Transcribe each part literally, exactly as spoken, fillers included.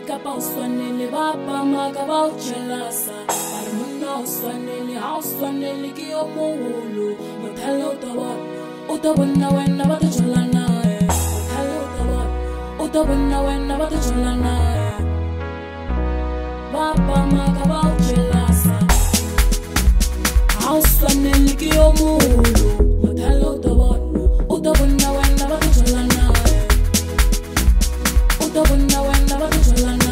ka pa uswanele ba pa ma ka ba uchelasa par munna uswanele ha uswanele ki o moholo mothalo to ba o to bonna wena ba to cholana mothalo to ba o to bonna wena ba to cholana ba pa ma ka ba uchelasa ha uswanele ki o moholo mothalo to ba o to bonna wena ba to cholana o to bonna wena ba to cholana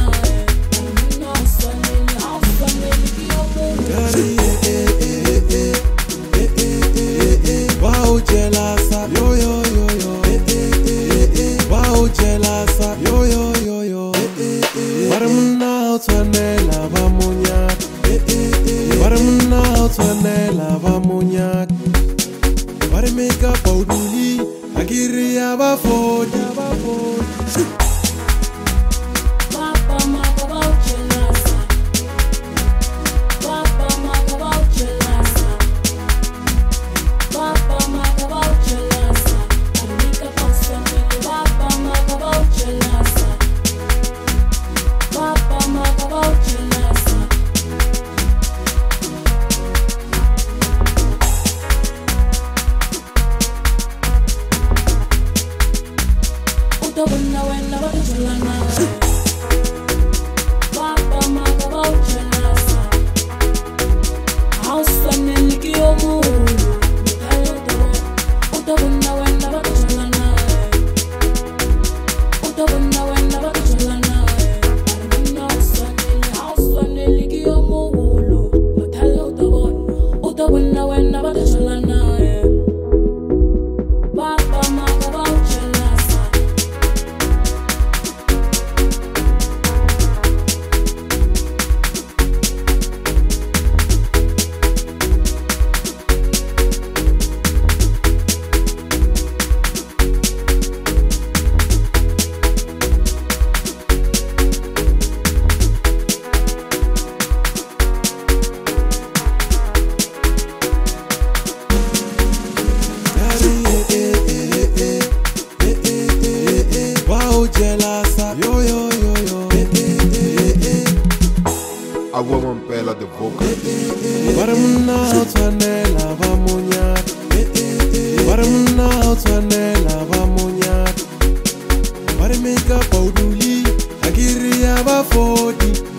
Make up, Pauduli, Agiria, Bafodi.